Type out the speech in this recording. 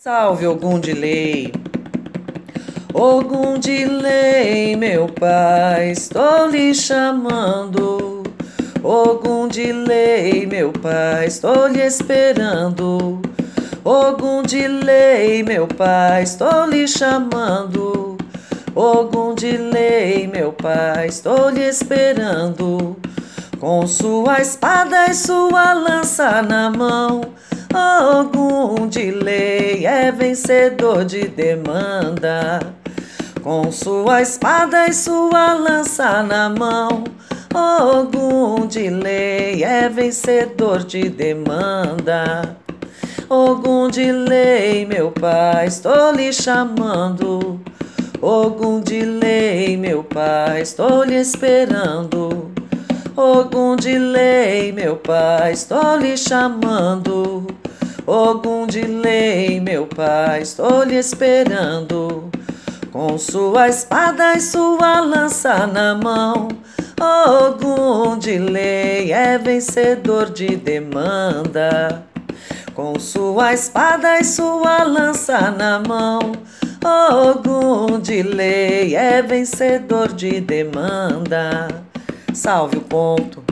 Salve Ogum de Lei. Ogum de Lei, meu pai, estou lhe chamando. Ogum de Lei, meu pai, estou lhe esperando. Ogum de Lei, meu pai, estou lhe chamando. Ogum de Lei, meu pai, estou lhe esperando. Com sua espada e sua lança na mão, Ogum de Lei é vencedor de demanda. Com sua espada e sua lança na mão, Ogum de Lei é vencedor de demanda. Ogum de Lei, meu pai, estou lhe chamando. Ogum de Lei, meu pai, estou lhe esperando. Ogum de Lei, meu pai, estou lhe chamando. Ogum de Lei, meu pai, estou lhe esperando. Com sua espada e sua lança na mão, Ogum de Lei é vencedor de demanda. Com sua espada e sua lança na mão, Ogum de Lei é vencedor de demanda. Salve o ponto.